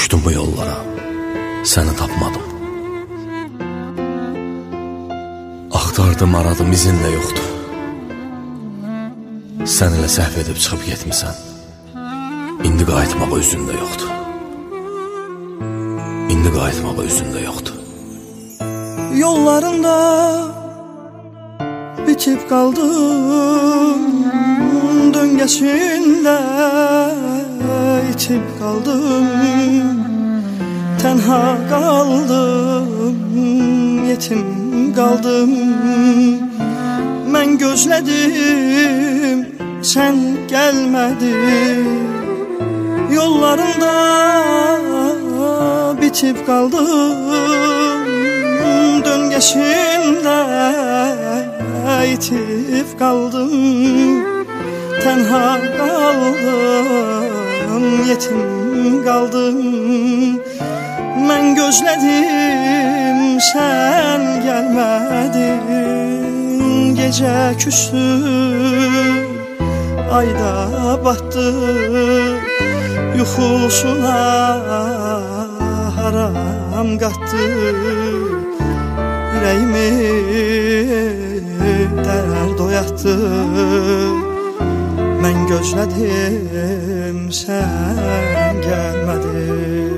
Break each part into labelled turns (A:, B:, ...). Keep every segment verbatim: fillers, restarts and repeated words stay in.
A: Düşdüm bu yollara, səni tapmadım. Axtardım, aradım, izin də yoxdur. Sən elə səhv edib çıxıb getmisən. İndi qayıtmağa üzün də yoxdur. İndi qayıtmağa üzün də yoxdur.
B: Yollarında bitib qaldım, döngəsində itib qaldım. Tənha qaldım, yetim qaldım. Mən gözlədim, sən gəlmədin. Yollarında bitib qaldım, döngəsində itib qaldım. Tənha qaldım, yetim qaldım. Mən gözlədim, sən gəlmədin. Gecə küstü, ayda batdı. Yuxusuna haram qatdı. Ürəyimi dərd oyatdı. Mən gözlədim, sən gəlmədin.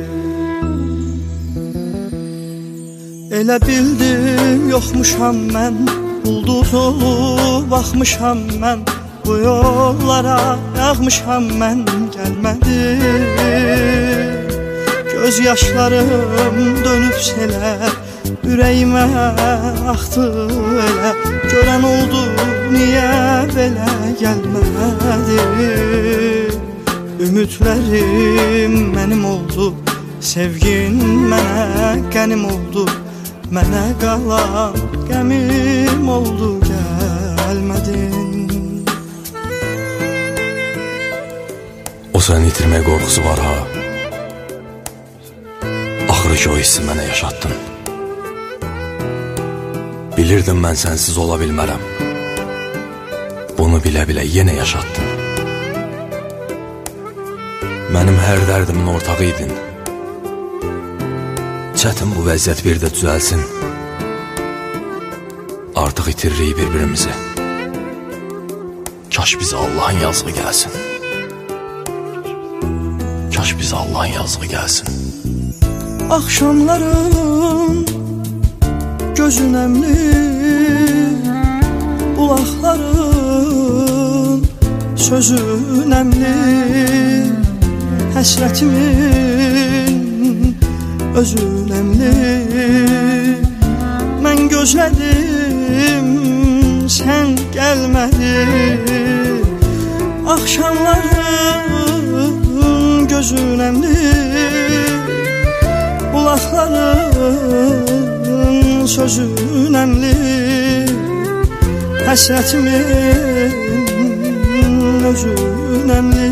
B: Elə bildim, yoxmuşam mən. Ulduz olub baxmışam mən. Bu yollara yağmışam mən. Gəlmədim. Göz yaşlarım dönüb selə. Ürəyimə axdı elə. Görən oldu, niyə belə gəlmədi? Ümidlərim mənim oldu. Sevgin mənə qənim oldu. Mənə qalan qəmim oldu, gəlmədin.
A: O səni itirmək qorxusu var ha. Axırı ki o hissi mənə yaşatdın. Bilirdim mən sənsiz ola bilmərəm. Bunu bilə-bilə yenə yaşatdın. Mənim hər dərdimin ortağı idin. Çətin bu vəziyyət bir də düzəlsin. Artıq itiririk bir-birimizi. Kaş bizə Allahın yazığı gəlsin. Kaş bizə Allahın yazığı gəlsin.
B: Axşamların gözün əmli, bulaqların sözün əmli. Həsrətimin özün əmli. Mən gözlədim, sən gəlmədin. Axşamların gözün əmli, bulaqların sözün əmli. Həsrətimin özün əmli.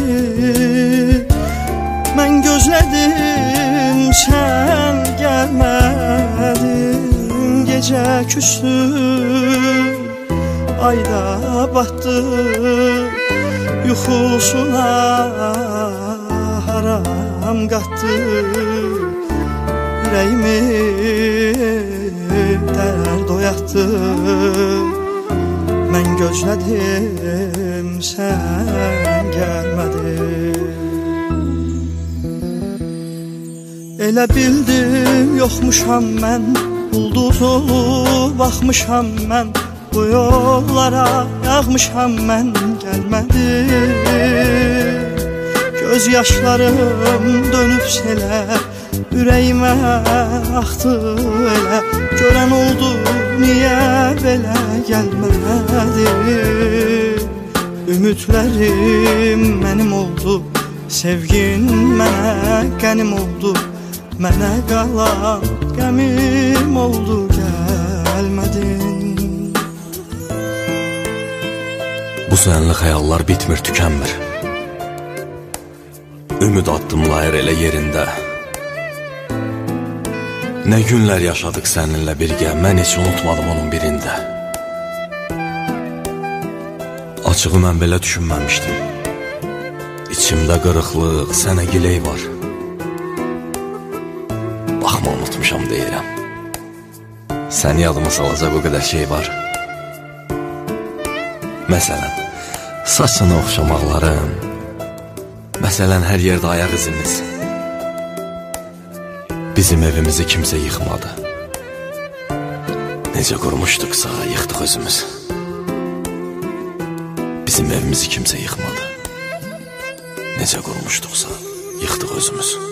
B: Mən gözlədim, sən gəlmədin. Gecə küstü, ayda batdı. Yuxusuna haram qatdı. Ürəyimi dərd oyatdı. Mən gözlədim, sən gəlmədin. Elə bildim, yoxmuşam mən. Ulduz olub baxmışam mən. Bu yollara yağmışam mən. Gəlmədim. Göz yaşlarım dönüb selə. Ürəyimə axdı elə. Görən oldu, niyə belə gəlmədi? Ümidlərim mənim oldu. Sevgin mənə qənim oldu. Mənə qalan qəmim oldu, gəlmədin.
A: Bu sənli xəyallar bitmir, tükənmir. Ümid addımlayır elə yerində. Nə günlər yaşadıq səninlə birgə, mən heç unutmadım onun birində. Açığı mən belə düşünməmişdim. İçimdə qırıqlıq, sənə giley var. Vaxtmı unutmuşam deyirəm. Səni yadıma salacaq o qədər şey var. Məsələn, saçını oxşamaqlarım. Məsələn, hər yerdə ayaq izimiz. Bizim evimizi kimsə yıxmadı. Necə qurmuşduqsa, yıxdıq özümüz. Bizim evimizi kimsə yıxmadı. Necə qurmuşduqsa, yıxdıq özümüz.